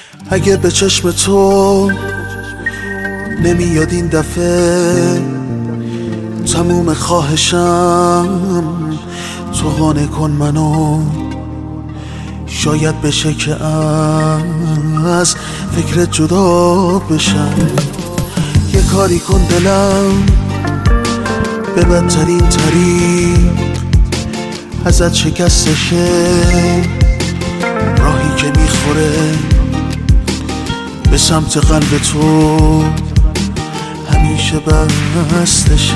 اگه به چشم تو نمیاد این دفعه، تموم خواهشم تو قانع کن منو. شاید بشه که از فکرت جدا بشم. یه کاری کن دلم به بدترین طریق ازت شکستشه، راهی که میخوره به سمت قلب تو همیشه بستشه.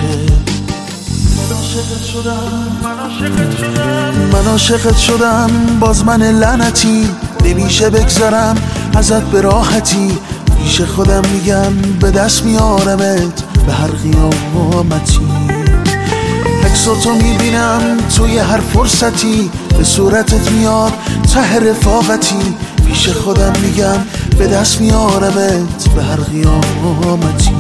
من عاشقت شدم باز من لعنتی، نمیشه بگذرم ازت به راحتی. پیش خودم میگم به دست میارمت به هر قیامتی. عکساتو میبینم توی هر فرصتی، به صورتت میاد ته رفاقتی. پیش خودم میگم به دست میارمت به هر قیامتی.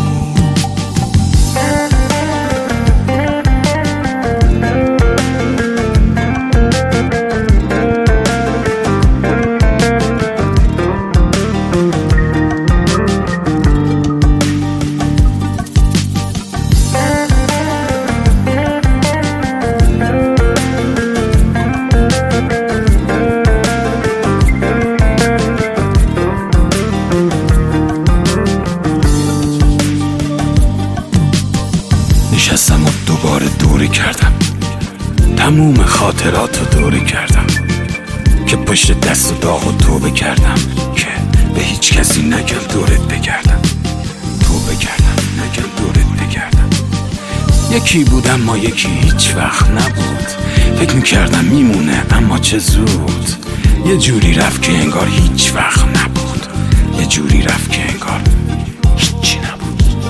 نشستم و دوباره دوره کردم، تموم خاطراتو دوره کردم، که پشت دست و داغ و توبه کردم که به هیچ کسی نگم دورت بگردم. توبه کردم نگم دورت بگردم. یکی بودم ما یکی هیچ وقت نبود، فکر میکردم میمونه اما چه زود. یه جوری رفت که انگار هیچ وقت نبود، یه جوری رفت که انگار هیچی نبود.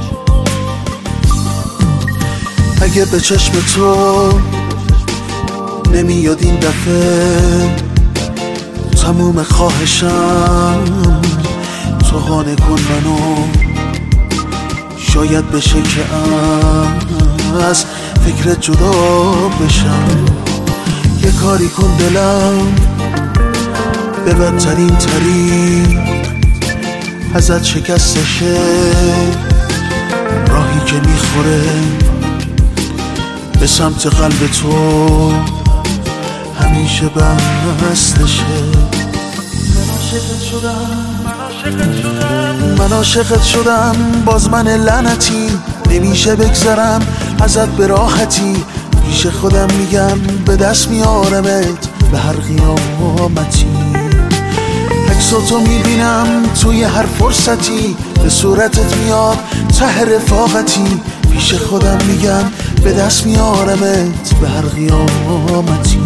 اگه به چشم تو نمیاد این دفعه، تموم خواهشم تو قانع کن منو. شاید بشه که از فکرت جدا بشم. یه کاری کن دلم به بدترین طریق ازت شکستشه، راهی که میخوره به سمت قلب تو همیشه بستشه. من عاشقت شدم باز من لعنتی، نمیشه بگذرم ازت به راحتی. پیش خودم میگم به دست میارمت به هر قیامتی. عکساتو میبینم توی هر فرصتی، به صورتت میاد ته رفاقتی. پیش خودم میگم به دست میارمت به هر قیامتی.